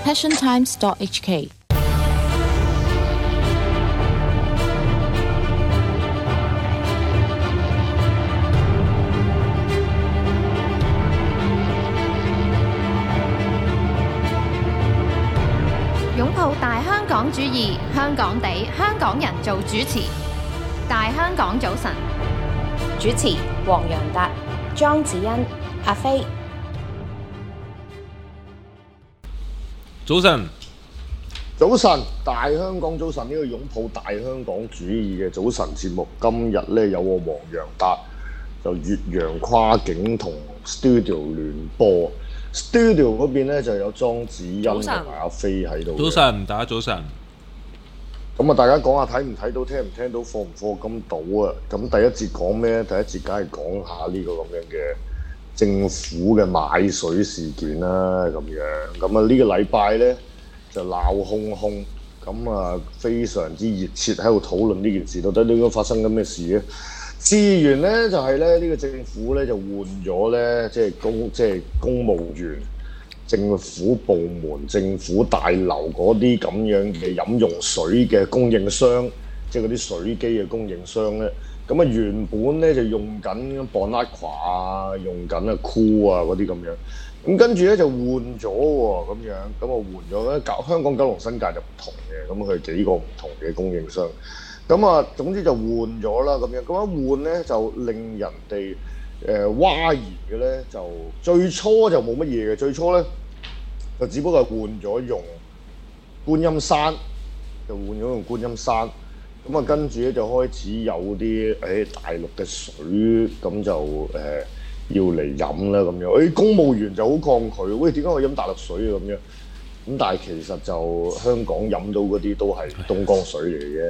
passiontimes.hk。 擁抱大香港主義，香港地，香港人做主持。大香港早晨， 主持黃洋達、莊子欣、阿飛。 早晨， 早晨，大香港早晨，呢個擁抱大香港主義嘅早晨節目，今日咧有我黃洋達就越洋跨境同 studio 聯播。studio 嗰邊咧就有莊子欣同埋阿飛喺度。 早晨，大家早晨。 咁啊，大家講下睇唔睇到、聽唔聽到、課唔課金到啊？咁第一節講咩？第一節梗係講下呢個咁樣嘅政府嘅買水事件啦，咁樣。咁啊，呢個禮拜咧就鬧哄哄，咁啊非常之熱切喺度討論呢件事，到底應該發生緊咩事咧？事源咧就係咧呢個政府咧就換咗咧，即係公務員、政府部門、政府大樓嗰啲咁樣嘅飲用水嘅供應商，即係嗰啲水機嘅供應商咧。咁啊原本咧就用緊 Bonaqua 啊，用緊啊 Cool 啊嗰啲咁樣。咁跟住咧就換咗喎，咁樣咁啊換咗咧，香港九龍新界就唔同嘅，咁佢幾個唔同嘅供應商。咁啊，總之就換咗啦，咁樣咁一換咧，就令人哋嘩然嘅咧，就最初就冇乜嘢嘅，最初咧就只不過係換咗用觀音山，就換咗用觀音山，咁啊跟住咧就開始有啲大陸嘅水，咁就要嚟飲啦咁樣，公務員就好抗拒，喂點解我飲大陸水啊咁樣？咁但係其實就香港飲到嗰啲都係東江水嚟嘅。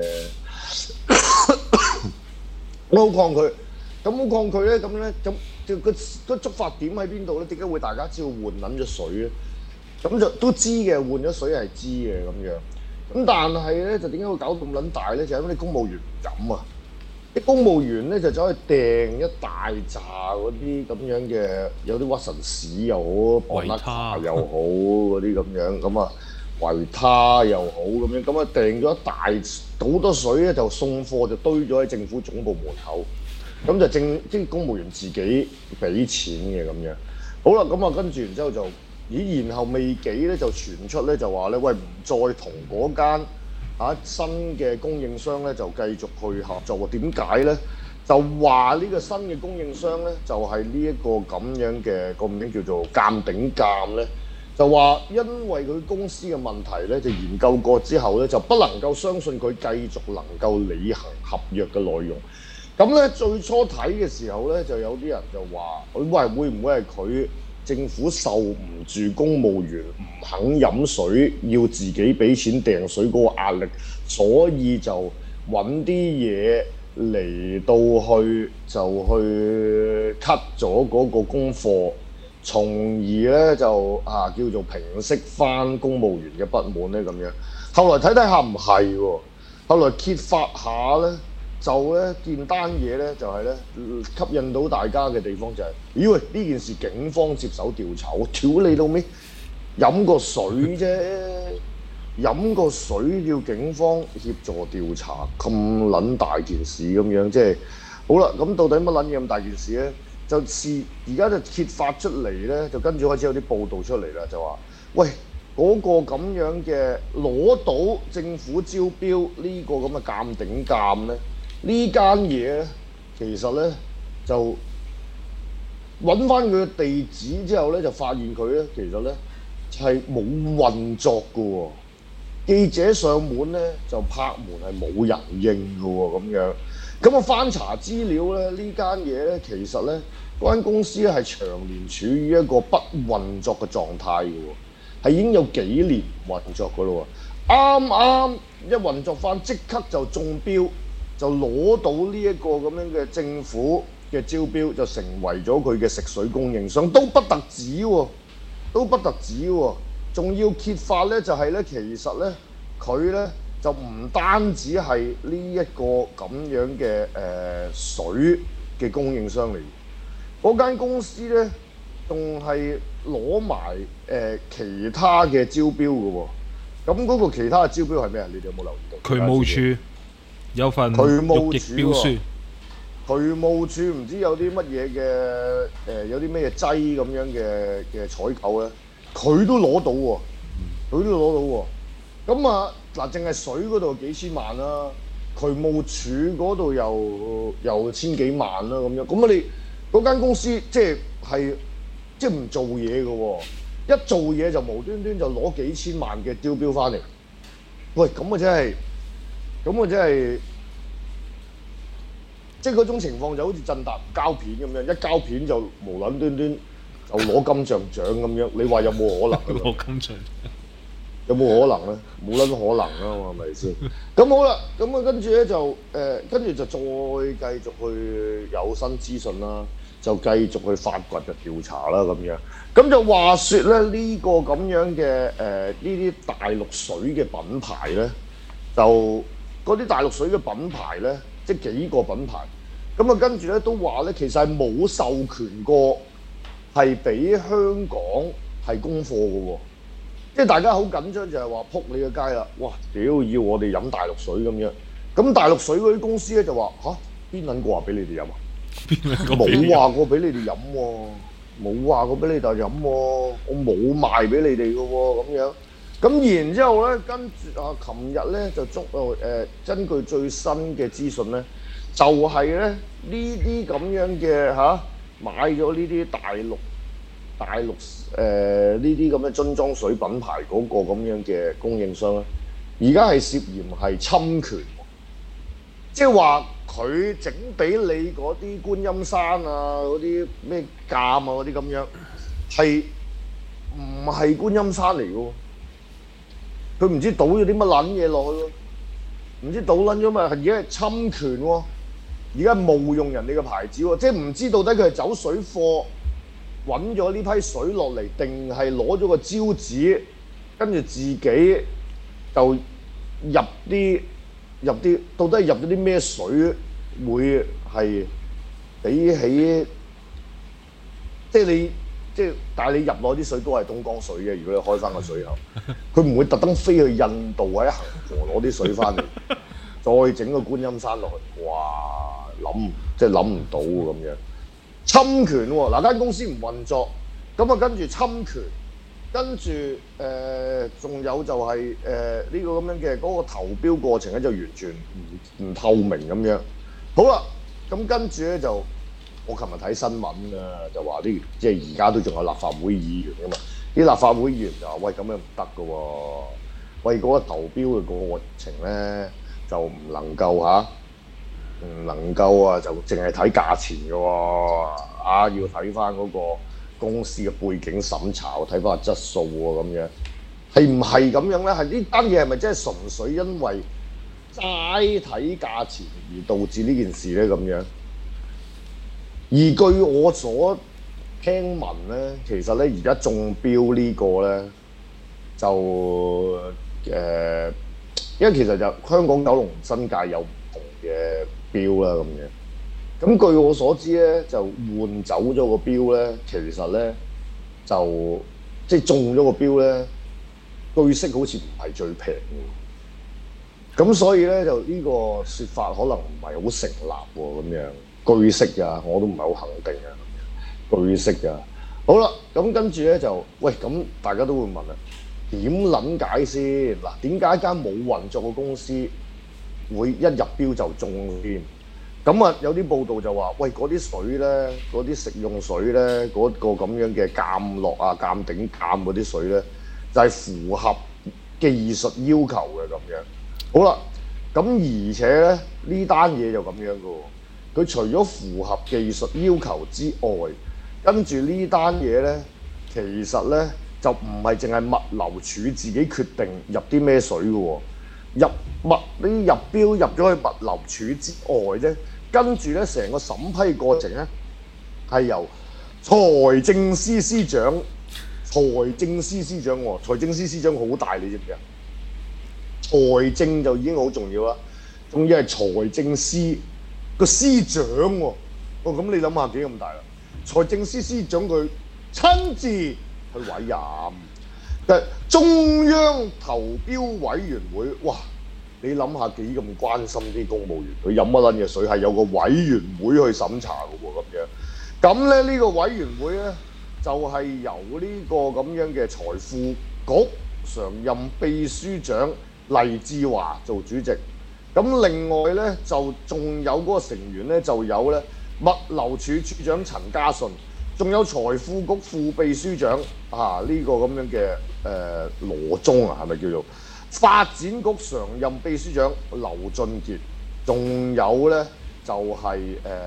我好抗拒，咁好抗拒咧，咁咧咁個觸發點喺邊度咧？點解會大家知道換撚咗水咧？咁就都知嘅，換咗水係知嘅咁樣。咁但係咧，就點解會搞到咁撚大咧？就係因為啲公務員唔飲啊！啲公務員咧就走去訂一大扎嗰啲咁樣嘅，有啲屈臣氏又好，維他又好嗰啲咁樣，咁啊維他又好咁樣，咁啊訂咗一大好多水咧，就送貨就堆咗喺政府總部門口，咁就即係公務員自己俾錢嘅咁樣。好啦，咁啊跟住然之後就，然後未幾咧就傳出咧就話咧，喂唔再同嗰間新嘅供應商咧就繼續去合作喎？點解咧？就話呢個新嘅供應商咧就係呢一個咁樣嘅個名叫做鑑頂鑑咧。就話因為佢公司嘅問題咧，就研究過之後咧，就不能夠相信佢繼續能夠履行合約嘅內容。咁咧最初睇嘅時候咧，就有啲人就話：喂，會唔會係佢政府受唔住公務員唔肯飲水，要自己俾錢訂水嗰個壓力，所以就揾啲嘢嚟到去就去 cut 咗嗰個功課。從而咧就叫做平息翻公務員嘅不滿咧咁樣。後來睇下唔係喎，後來揭發下咧，就咧件單嘢咧就係咧吸引到大家嘅地方就係，咦喂呢件事警方接手調查，我屌你老味，飲個水啫，飲個水要警方協助調查，咁撚大件事咁樣，即係好啦。咁到底乜撚嘢咁大件事咧？就是而家就揭發出嚟咧，就跟住開始有啲報道出嚟啦，就話：喂，嗰個咁樣嘅攞到政府招標呢個咁嘅鑑頂鑑咧，呢間嘢咧，其實咧就揾翻佢嘅地址之後咧，就發現佢咧其實咧係冇運作嘅喎。記者上門咧就拍門係冇人應嘅喎，咁樣。咁我翻查資料咧，呢間嘢咧其實咧嗰間公司咧係長年處於一個不運作嘅狀態嘅喎，係已經有幾年運作嘅咯喎。啱一運作翻，即刻就中標，就攞到呢一個咁樣嘅政府嘅招標，就成為咗佢嘅食水供應商，都不特止喎，仲要揭發咧就係咧，其實咧佢咧。就唔單止係呢一個咁樣嘅水嘅供應商嚟，嗰間公司咧仲係攞埋其他嘅招標嘅喎。咁嗰個其他嘅招標係咩啊？你哋有冇留意到？ 渠務處有份渠務欲處標書， 渠務處唔知有啲乜嘢嘅有啲咩劑咁樣嘅採購咧，佢都攞到喎，佢都攞到喎。咁啊嗱，淨係水嗰度幾千萬啦，渠務處嗰度又千幾萬啦咁樣。咁啊你嗰間公司即係唔做嘢嘅喎，一做嘢就無端端就攞幾千萬嘅招標翻嚟。喂，咁啊真係即係嗰種情況就好似震達膠片咁樣，一膠片就無撚端端就攞金像獎咁樣，你話有冇可能？ 攞金像有冇可能咧？冇撚可能啊嘛，係咪先？咁好啦，咁啊跟住咧就跟住就再繼續去有新資訊啦，就繼續去發掘嘅調查啦咁樣。咁就話說咧，呢個咁樣嘅呢啲大陸水嘅品牌咧，就嗰啲大陸水嘅品牌咧，即係幾個品牌。咁啊跟住咧都話咧，其實係冇授權過係俾香港係供貨嘅喎。即係大家好緊張就係話撲你個街啦！哇！屌要我哋飲大陸水咁樣，咁大陸水嗰啲公司咧就話吓，邊撚個話俾你哋飲啊？冇話過俾你哋飲喎，冇話過俾你哋飲喎，我冇賣俾你哋嘅喎咁樣。咁然之後咧，跟住啊，琴日咧就根據最新嘅資訊咧，就係咧呢啲咁樣嘅買咗呢啲大陸呢啲咁嘅樽裝水品牌嗰個咁樣嘅供應商咧，而家係涉嫌係侵權，即係話佢整俾你嗰啲觀音山啊、嗰啲咩鑑啊嗰啲咁樣，係唔係觀音山嚟嘅喎？佢唔知倒咗啲乜撚嘢落去喎，唔知倒撚咗咪而家係侵權喎，而家冒用人哋嘅牌子喎，即係唔知到底佢係走水貨。揾咗呢批水落嚟，定係攞咗個招紙，跟住自己就入啲，到底係入咗啲咩水會係比起，但係你入落啲水都係東江水嘅。如果你開翻個水口，佢唔會特登飛去印度或者恒河攞啲水翻嚟，再整個觀音山落去。哇！諗唔到咁樣。侵權喎，嗱間公司唔運作，咁啊跟住侵權，跟住仲有就係呢個咁樣嘅嗰個投標過程咧就完全唔透明咁樣。好啦，咁跟住咧就我琴日睇新聞啊，就話啲即係而家都仲有立法會議員噶嘛，啲立法會議員就話喂，咁樣唔得噶喎，喂嗰個投標嘅過程咧就唔能夠唔能夠啊，就淨係睇價錢嘅喎，要睇翻嗰個公司嘅背景審查，睇翻個質素喎，咁樣係唔係咁樣咧？係呢單嘢係咪真係純粹因為齋睇價錢而導致呢件事咧咁樣？而據我所聽聞咧，其實咧而家中標呢個咧就因為其實就香港、九龍、新界有唔同嘅標啦咁樣，咁據我所知咧，就換走咗個標咧，其實咧就即係中咗個標咧，據悉好似唔係最平嘅，咁所以咧就呢個説法可能唔係好成立喎咁樣，據悉㗎，我都唔係好肯定啊，據悉㗎。好啦，咁跟住咧就喂，咁大家都會問啦，點撚解先？嗱，點解一間冇運作嘅公司會一入標就中添？咁啊，有啲報道就話，喂，嗰啲水咧，嗰啲食用水咧，嗰個咁樣嘅鑑落啊、鑑頂鑑嗰啲水咧，就係符合技術要求嘅咁樣。好啦，咁而且咧呢單嘢就咁樣嘅喎，佢除咗符合技術要求之外，跟住呢單嘢咧，其實咧就唔係淨係物流署自己決定入啲咩水嘅喎，入標入咗去物流署之外咧。跟住咧，成個審批過程咧係由財政司司長喎，財政司司長好大，你知唔知啊？財政就已經好重要啦，仲要係財政司個司長喎，咁你諗下幾咁大啦？財政司司長佢親自去委任。但中央投標委員會，哇！你諗下幾咁關心啲公務員，佢飲乜撚嘢水係有個委員會去審查嘅喎，咁樣。咁咧呢個委員會咧就係由呢個咁樣嘅財富局常任秘書長黎志華做主席。咁另外咧就仲有嗰個成員咧就有咧物流署署長陳家順，仲有財富局副秘書長呢個咁樣嘅羅忠係咪叫做？發展局常任秘書長劉俊傑，仲有咧就係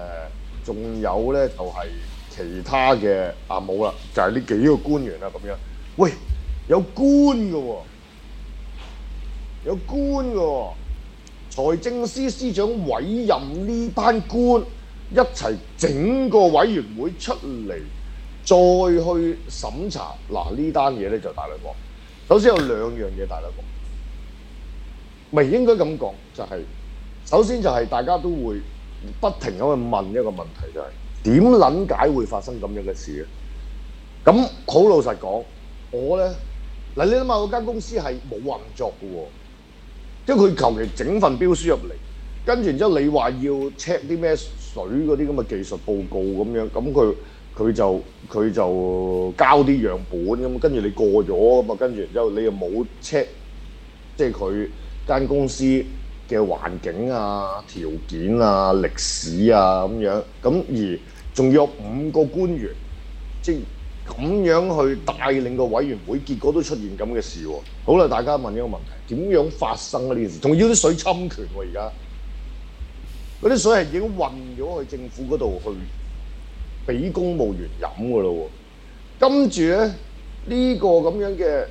其他嘅冇啦，就係呢幾個官員啦咁樣。喂，有官嘅喎，有官嘅喎，財政司司長委任呢班官一齊整個委員會出嚟，再去審查。嗱呢單嘢咧就大兩鑊。首先有兩樣嘢大兩鑊。唔係應該咁講，就係首先就係大家都會不停咁去問一個問題，就係點撚解會發生咁樣嘅事咧？咁好老實講，我咧嗱，你諗下嗰間公司係冇運作嘅喎，即係佢求其整份標書入嚟，跟住然之後你話要 check 啲咩水嗰啲咁嘅技術報告咁樣，咁佢就交啲樣本咁，跟住你過咗咁啊，跟住然之後你又冇 check， 即係佢間公司嘅環境啊、條件啊、歷史啊咁樣，咁而仲有5個官員，即係咁樣去帶領個委員會，結果都出現咁嘅事喎。好啦，大家問一個問題：點樣發生啊呢件事？仲要啲水侵權喎，而家嗰啲水係已經運咗去政府嗰度去俾公務員飲㗎咯喎。跟住咧呢個咁樣嘅。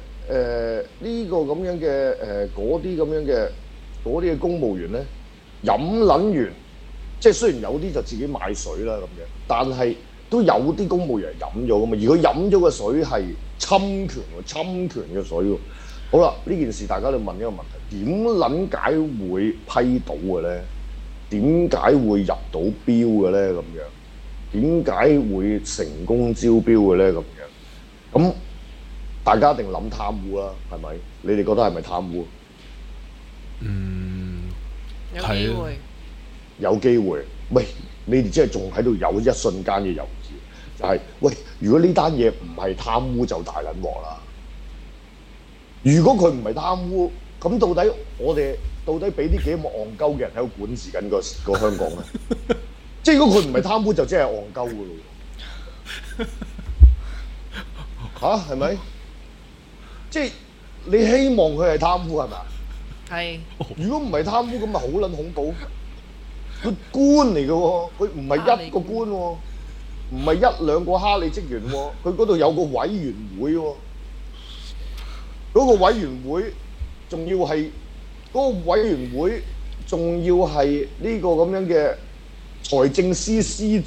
嗰啲嘅公務員咧飲撚完，即係雖然有啲就自己買水啦咁樣，但係都有啲公務員飲咗噶嘛，而佢飲咗嘅水係侵權嘅水喎。好啦，呢件事大家都問一個問題：點撚解會批到嘅咧？點解會入到標嘅咧？咁樣點解會成功招標嘅咧？咁樣咁。大家一定諗貪污啦，係咪？你哋覺得係咪貪污？ 有機會。 有機會。喂，你哋真係仲喺度有一瞬間嘅猶豫，就係、喂，如果呢單嘢唔係貪污就大撚鑊啦。如果佢唔係貪污，咁到底俾啲幾咁戇鳩嘅人喺度管治緊個香港咧？即係如果佢唔係貪污，就真係戇鳩噶咯。係咪？即係你希望佢係貪污係咪？ 係。 如果唔係貪污，咁咪好撚恐怖。佢官嚟嘅喎，佢唔係一個官喎，唔係1、2個哈利職員喎，佢嗰度有個委員會喎。嗰個委員會仲要係呢個咁樣嘅財政司司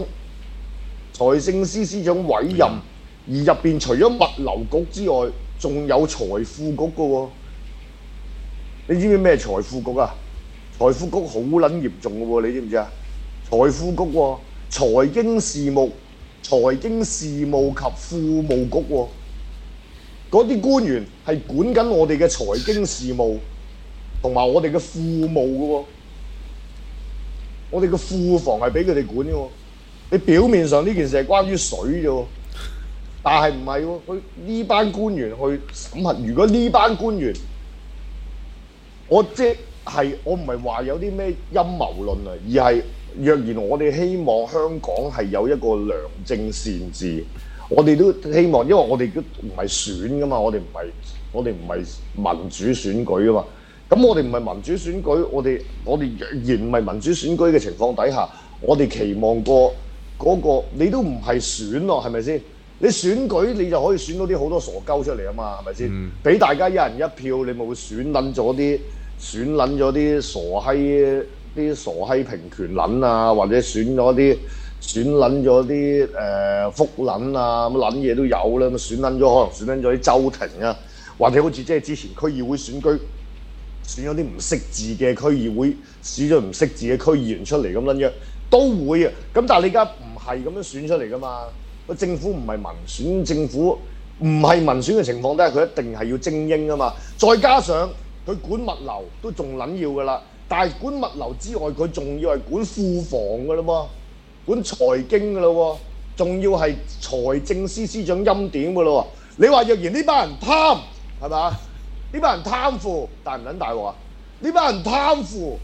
長委任，而入邊除咗物流局之外，仲有財富局嘅喎。你知唔知咩財富局啊？財富局好撚嚴重嘅喎，你知唔知啊？財富局喎，財經事務及庫務局喎，嗰啲官員係管緊我哋嘅財經事務同埋我哋嘅庫務嘅喎，我哋嘅庫房係俾佢哋管嘅喎。你表面上呢件事係關於水啫喎，但係唔係喎？佢呢班官員去審核，如果呢班官員，我唔係話有啲咩陰謀論啊，而係若然我哋希望香港係有一個良政善治，我哋都希望，因為我哋都唔係選噶嘛，我哋唔係民主選舉噶嘛。咁我哋唔係民主選舉，我哋若然唔係民主選舉嘅情況底下，我哋期望過嗰個你都唔係選咯，係咪先？你選舉你就可以選到啲好多傻鳩出嚟啊嘛，係咪先？俾大家一人一票，你咪會選撚咗啲傻閪平權撚啊，或者選撚咗啲福撚啊，乜撚嘢都有啦。咁選撚咗可能選撚咗啲周庭啊，或者好似即係之前區議會選舉選咗啲唔識字嘅區議會，選咗唔識字嘅區議員出嚟咁撚樣都會啊。咁但係你而家唔係咁樣選出嚟噶嘛？ 個政府唔係民選，政府唔係民選嘅情況底下，佢一定係要精英啊嘛。再加上佢管物流都仲撚要噶啦，但係管物流之外，佢仲要係管庫房噶啦喎，管財經噶啦喎，仲要係財政司司長欽點噶啦喎。你話若然呢班人貪係嘛？呢班人貪腐，大唔撚大鑊啊？呢班人貪腐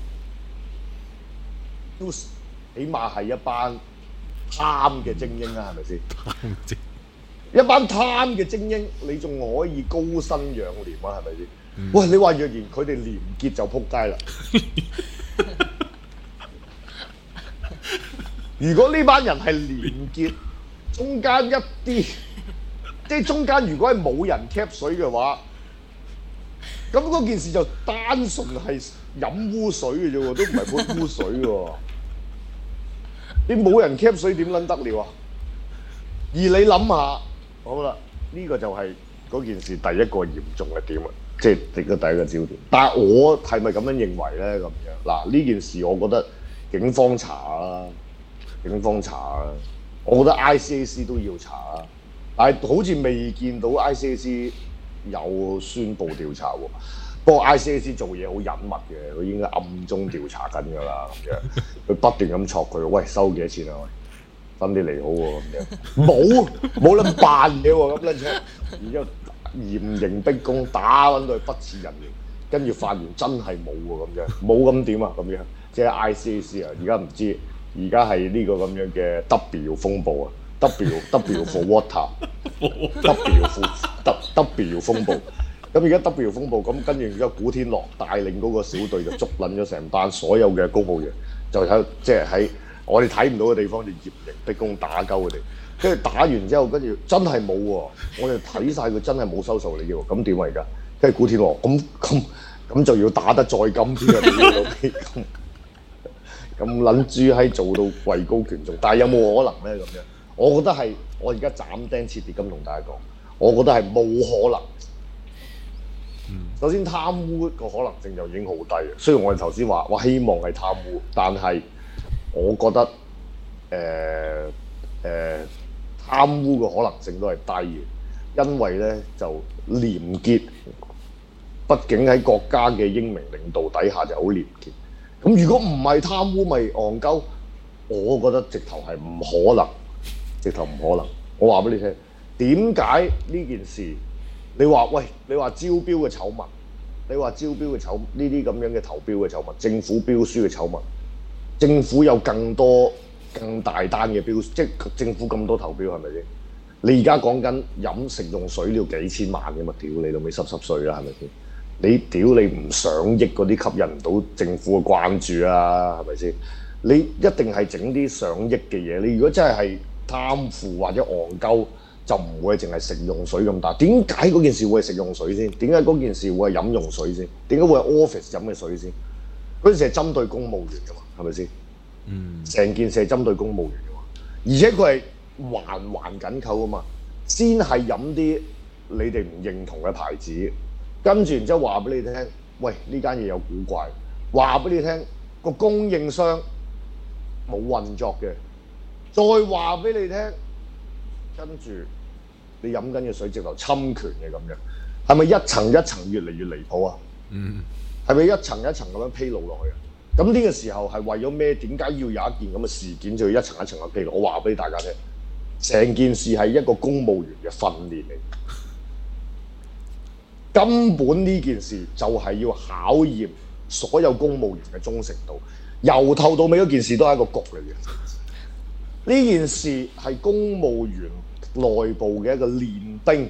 都起碼係一班貪嘅精英啊，係咪先？一班貪嘅精英，你仲可以高薪養廉啊，係咪先？喂，你話若然佢哋廉潔就撲街啦！如果呢班人係廉潔，中間一啲，即係中間如果係冇人 cap 水嘅話，咁嗰件事就單純係飲污水嘅啫喎，都唔係潑污水喎。你冇人 cap 水點撚得了啊？而你諗下，好啦，呢個就係嗰件事第一個嚴重嘅點啊，即係第一個焦點。但係我係咪咁樣認為咧？咁樣嗱，呢件事我覺得警方查啊，我覺得 ICAC 都要查啊，但係好似未見到 ICAC 有宣布調查喎。不過 ICAC 做嘢好隱密嘅，佢應該暗中調查緊㗎啦，咁樣佢不斷咁戳佢，喂，收幾多錢啊？喂，分啲嚟好喎，咁樣冇撚扮嘢喎，咁撚出，然之後嚴刑逼供，打撚到佢不似人形，跟住發現真係冇喎，咁樣冇咁點啊？咁樣即係 ICAC 啊，而家唔知，而家係呢個咁樣嘅 W 風暴啊 ，W for water，W 風暴。咁而家 W 風暴咁，跟住然之後古天樂帶領嗰個小隊就捉撚咗成班所有嘅公務員，就喺即係喺我哋睇唔到嘅地方就嚴刑逼供打鳩佢哋，跟住打完之後，跟住真係冇喎，我哋睇晒佢真係冇收受你嘅喎，咁點啊而家？跟住古天樂咁就要打得再金啲啊！咁撚豬閪做到位高權重，但係有冇可能咧咁樣？我覺得係，我而家斬釘截鐵咁同大家講，我覺得係冇可能。首先貪污個可能性就已經好低嘅，雖然我哋頭先話希望係貪污，但係我覺得貪污嘅可能性都係低嘅，因為咧就廉潔，畢竟喺國家嘅英明領導底下就好廉潔。咁如果唔係貪污咪戇鳩，我覺得直頭係唔可能，我話俾你聽，點解呢件事？你話招標嘅醜聞，呢啲咁樣嘅投標嘅醜聞，政府標書嘅醜聞，政府有更大單嘅標，即係政府咁多投標係咪先？你而家講緊飲食用水要幾千萬嘅嘛？屌你老味濕碎啦，係咪先？你屌你唔上億嗰啲吸引唔到政府嘅關注啊，係咪先？你一定係整啲上億嘅嘢。你如果真係貪腐或者戇鳩，就唔會淨係食用水咁大。點解嗰件事會係食用水先？點解嗰件事會係飲用水先？點解會係 office 飲嘅水先？嗰件事係針對公務員㗎嘛，係咪先？成件事係針對公務員㗎嘛，而且佢係環緊扣㗎嘛，先係飲啲你哋唔認同嘅牌子，跟住然之後話俾你聽，喂，呢間嘢有古怪，話俾你聽個供應商冇運作嘅，再話俾你聽。跟住你飲緊嘅水直頭侵權嘅咁樣，係咪一層一層越嚟越離譜啊？係咪一層一層咁樣披露落去啊？咁呢個時候係為咗咩？點解要有一件咁嘅事件就要一層一層咁披露？我話俾大家聽，成件事係一個公務員嘅訓練嚟，根本呢件事就係要考驗所有公務員嘅忠誠度，由頭到尾嗰件事都係一個局嚟嘅。呢件事係公務員內部嘅一個練兵，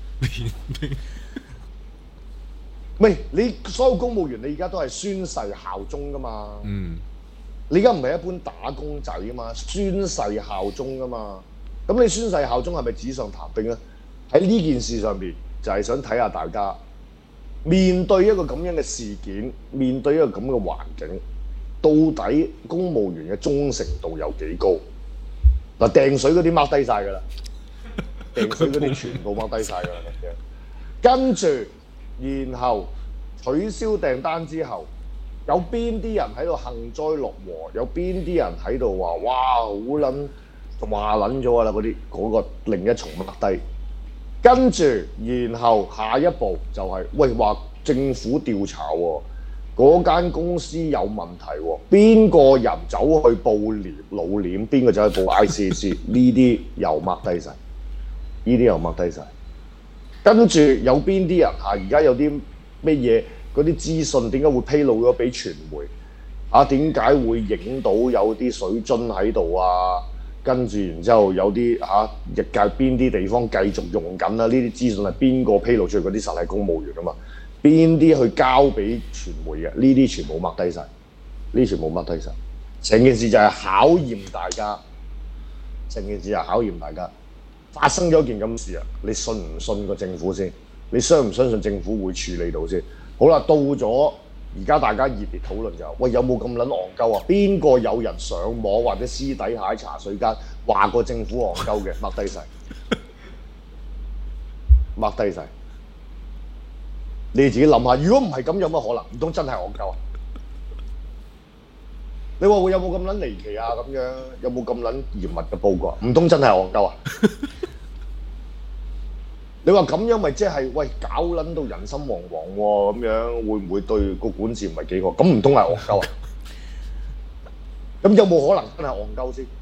唔係你所有公務員，你而家都係宣誓效忠噶嘛？你而家唔係一般打工仔啊嘛，宣誓效忠噶嘛。咁你宣誓效忠係咪紙上談兵咧？喺呢件事上邊就係想睇下大家面對一個咁樣嘅事件，面對一個咁嘅環境，到底公務員嘅忠誠度有幾高？嗱，掟水嗰啲 mark 低晒㗎啦，掟水嗰啲全部 mark 低晒㗎啦，咁樣。跟住，然後取消訂單之後，有邊啲人喺度幸災樂禍？有邊啲人喺度話：哇，好撚話撚咗啦，嗰個另一重抹低，跟住然後下一步就係、喂話政府調查喎，嗰間公司有問題喎，邊個人走去報老臉，邊個走去報 ICAC 呢啲又抹低晒，呢啲又抹低晒，跟住有邊啲人而家有啲咩嘢嗰啲資訊點解會披露咗俾傳媒？點解會影到有啲水樽喺度啊？跟住然之後有啲亦界邊啲地方繼續用緊啦？呢啲資訊係邊個披露出去？嗰啲實係公務員啊嘛？邊啲去交俾傳媒嘅？呢啲全部抹低晒，呢啲全部抹低晒。成件事就係考驗大家，成件事就係考驗大家。發生咗件咁事你信唔信個政府先？你相唔相信政府會處理到先？好啦，到咗。而家大家熱烈討論就喂有冇咁撚戇鳩啊？邊個有人上網或者私底下喺茶水間話過政府戇鳩嘅？抹低晒，抹低晒。你自己諗下，如果唔係咁，有乜可能？唔通真係戇鳩啊？你話會有冇咁撚離奇啊？咁樣有冇咁撚嚴密嘅報告啊？唔通真係戇鳩啊？你話咁樣咪即係喂搞撚到人心惶惶喎？咁樣會唔會對個管治唔係幾好？咁唔通係戇鳩啊？咁有冇可能真係戇鳩先？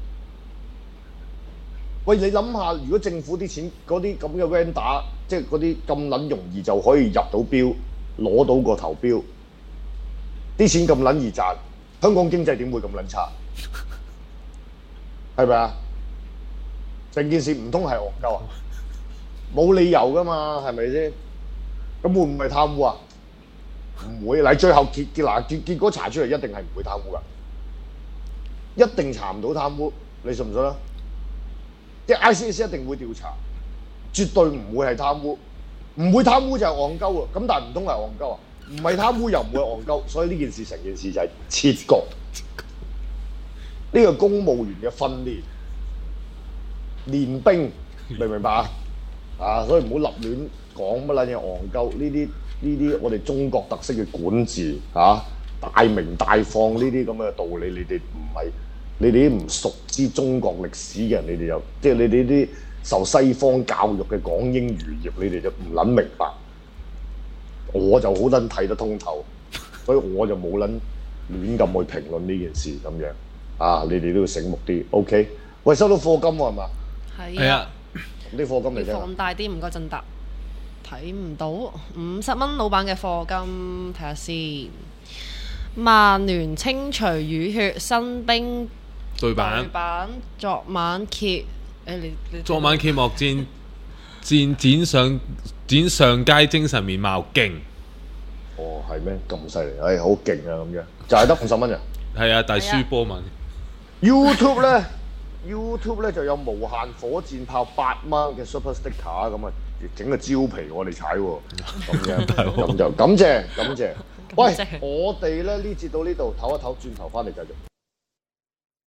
喂，你諗下，如果政府啲錢嗰啲咁嘅 vendor， 即係嗰啲咁撚容易就可以入到標，攞到個投標，啲錢咁撚易賺，香港經濟點會咁撚差？係咪啊？成件事唔通係戇鳩啊？冇理由噶嘛，係咪先？咁會唔會貪污啊？唔會。嗱，最後結果查出嚟一定係唔會貪污噶，一定查唔到貪污，你信唔信啊？即係 ICAC 一定會調查，絕對唔會係貪污，唔會貪污就係戇鳩啊！咁但係唔通係戇鳩啊？唔係貪污又唔會戇鳩，所以呢件事成件事就係切割。呢個公務員嘅訓練、練兵，明唔明白啊？所以唔好立亂講乜撚嘢戇鳩，呢啲我哋中國特色嘅管治大明大放呢啲咁嘅道理，你哋啲唔熟知中國歷史嘅人，你哋就即係你哋啲受西方教育嘅港英餘孽，你哋就唔撚明白。我就好撚睇得通透，所以我就冇撚亂咁去評論呢件事咁樣。你哋都要醒目啲 ，OK？ 喂，收到課金喎係嘛？ 係啊。 啲課金嚟聽。 放大啲，唔該振達。睇唔到50蚊老闆嘅課金，睇下先。曼聯清除淤血，新兵對版昨晚揭。你昨晚揭幕展上街精神面貌勁。 係咩？咁犀利？好勁啊咁樣，就係得50蚊咋？ 係啊，但係輸波嘛。 YouTube 咧就有無限火箭炮8蚊嘅 Super Sticker 咁啊，整個蕉皮我哋踩喎，咁就感謝。喂，我哋咧呢節到呢度唞一唞，轉頭翻嚟繼續。